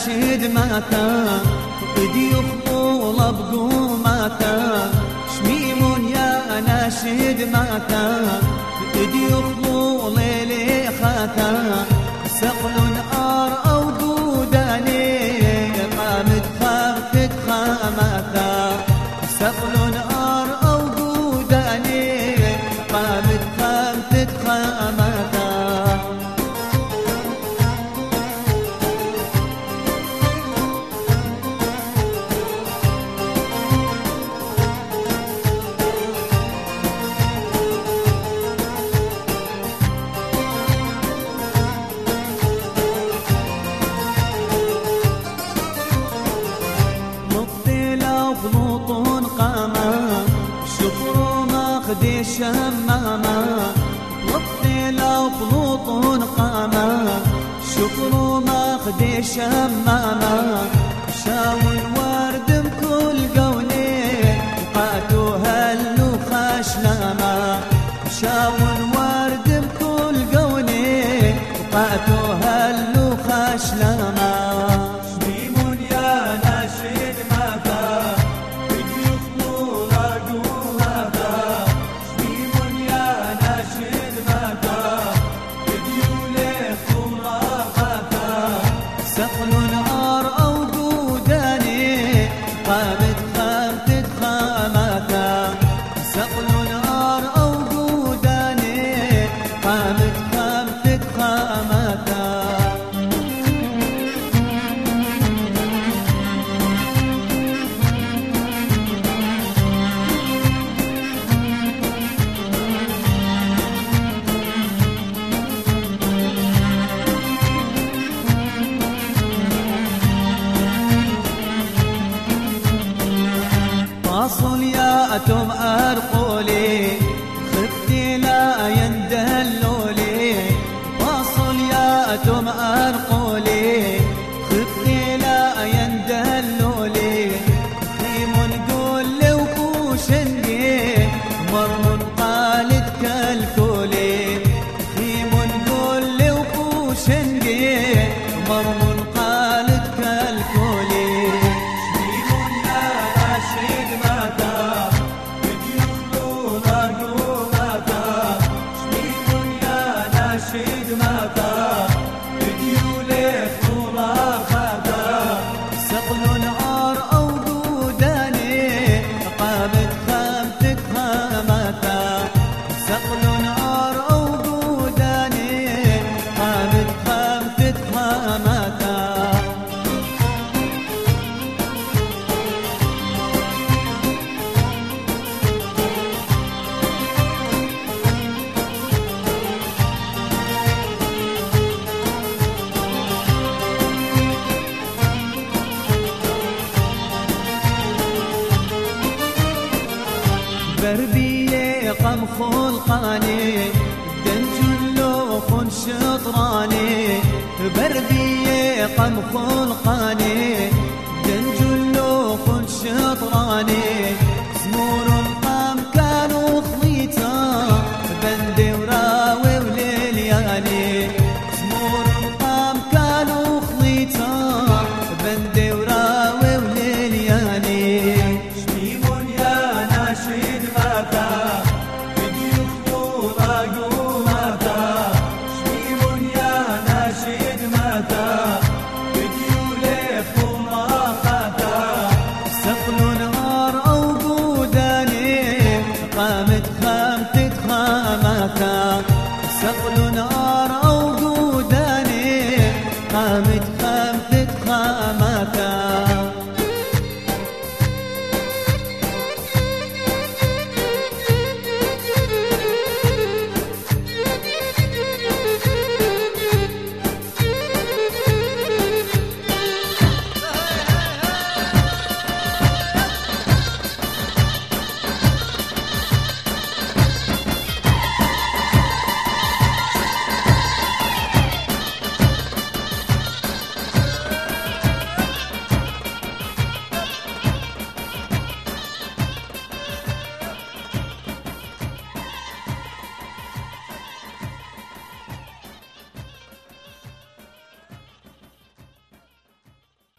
ناشد ماتا بدي يخطول بقوماتا شميم يا ناشد ماتا بدي يخطول لي خاتا سقل نار أو قوداني قامت خافتك خاماتا سقل نار أو قوداني قامت خافتك خاماتا بلوط قاما شكر ماخدي شماما والطيل بلوط قاما شكر ماخدي شماما شاول ورد بكل قولي قاتو هلو خشلاما شاول ورد بكل قولي قاتو هلو خشلاما قامت خامتك خاماتا سقل نار أو قوداني قامت خامتك خاماتا واصل يا أتم أرقولي خفتي لا يندلولي واصل يا أتم أرقولي خفتي لا يندلولي خيم نقول لي وكوشني مرمون قالت كالكولي خيم نقول لي وكوشني مرمون قالت كالكولي بربية قم خلقاني دنجلو خن شطراني بربية قم خلقاني دنجلو خن شطراني زمور القام كانوا خليتا بندي وراوي وليلياني زمور القام كانوا خليتا بندي وراوي وليلياني قامت خامتك خاماتا سقل نار